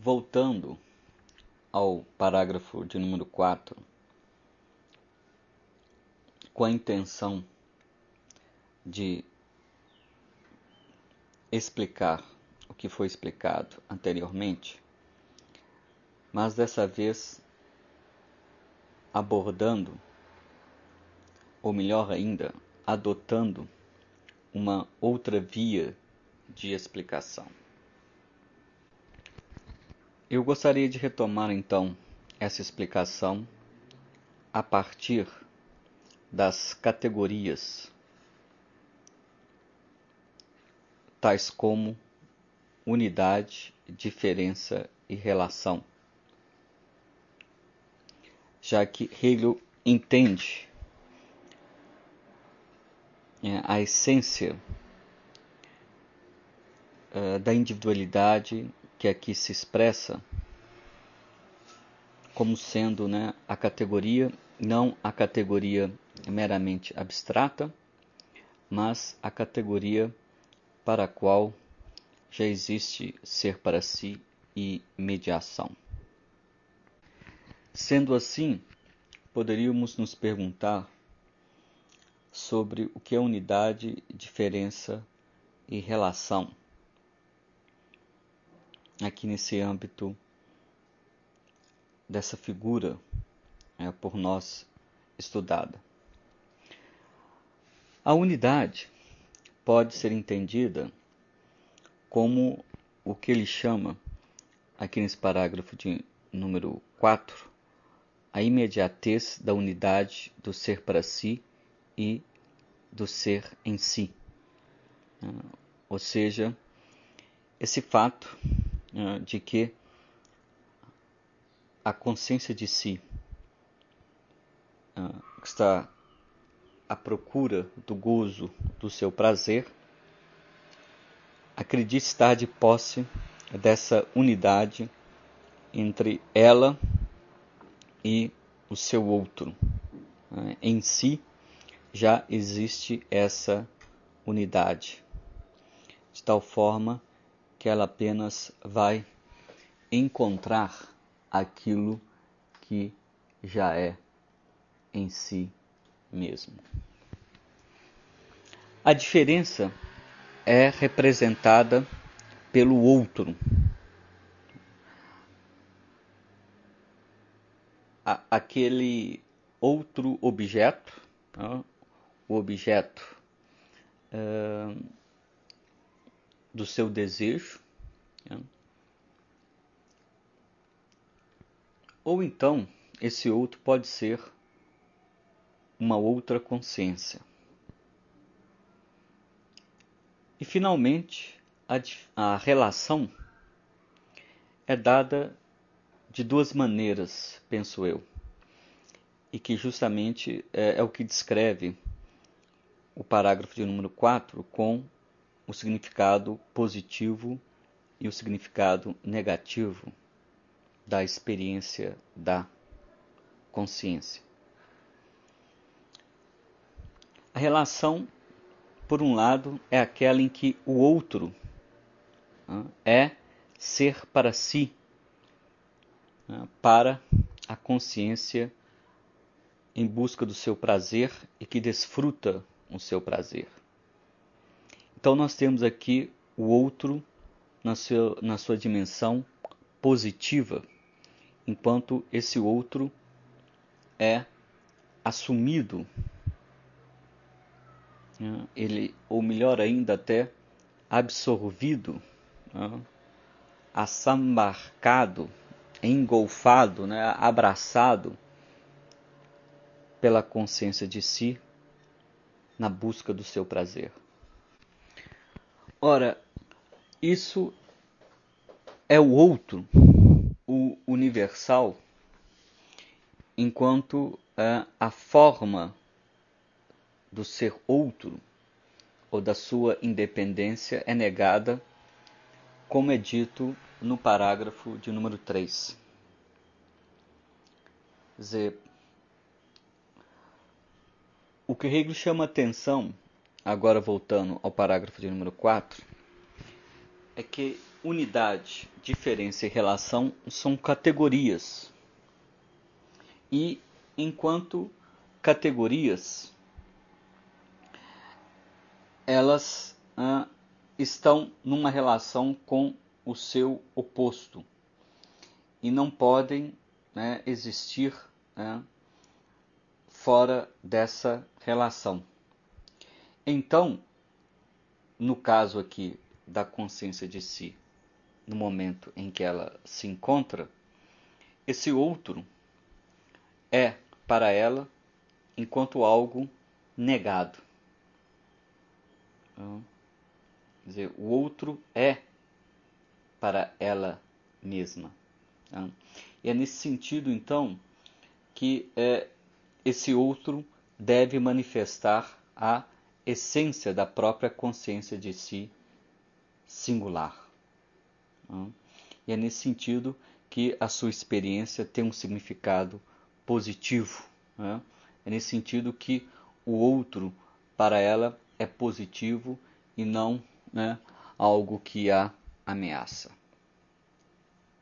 Voltando ao parágrafo de número 4, com a intenção de explicar o que foi explicado anteriormente, mas dessa vez abordando, ou melhor ainda, adotando uma outra via de explicação. Eu gostaria de retomar então essa explicação a partir das categorias tais como unidade, diferença e relação, já que Hegel entende a essência da individualidade que aqui se expressa como sendo a categoria, não a categoria meramente abstrata, mas a categoria para a qual já existe ser para si e mediação. Sendo assim, poderíamos nos perguntar sobre o que é unidade, diferença e relação aqui nesse âmbito dessa figura por nós estudada. A unidade pode ser entendida como o que ele chama, aqui nesse parágrafo de número 4, a imediatez da unidade do ser para si e do ser em si. Ou seja, esse fato de que a consciência de si está à procura do gozo do seu prazer, acredita estar de posse dessa unidade entre ela e o seu outro. Em si já existe essa unidade, de tal forma que ela apenas vai encontrar aquilo que já é em si mesmo. A diferença é representada pelo outro. Aquele outro objeto, o objeto do seu desejo, ou então esse outro pode ser uma outra consciência. E finalmente, a relação é dada de duas maneiras, penso eu, e que justamente é o que descreve o parágrafo de número 4 com o significado positivo e o significado negativo da experiência da consciência. A relação, por um lado, é aquela em que o outro é ser para si, para a consciência em busca do seu prazer e que desfruta o seu prazer. Então nós temos aqui o outro na sua dimensão positiva, enquanto esse outro é assumido, ele, ou melhor ainda até, absorvido, assambarcado, engolfado, abraçado pela consciência de si na busca do seu prazer. Ora, isso é o outro, o universal, enquanto a forma do ser outro ou da sua independência é negada, como é dito no parágrafo de número 3. Quer dizer, o que Hegel chama atenção, agora voltando ao parágrafo de número 4, é que unidade, diferença e relação são categorias. E enquanto categorias, elas estão numa relação com o seu oposto e não podem, né, existir, né, fora dessa relação. Então, no caso aqui da consciência de si, no momento em que ela se encontra, esse outro é para ela enquanto algo negado. Quer dizer, o outro é para ela mesma. E é nesse sentido, então, que esse outro deve manifestar a essência da própria consciência de si singular. E é nesse sentido que a sua experiência tem um significado positivo. É nesse sentido que o outro, para ela, é positivo e não, né, algo que a ameaça.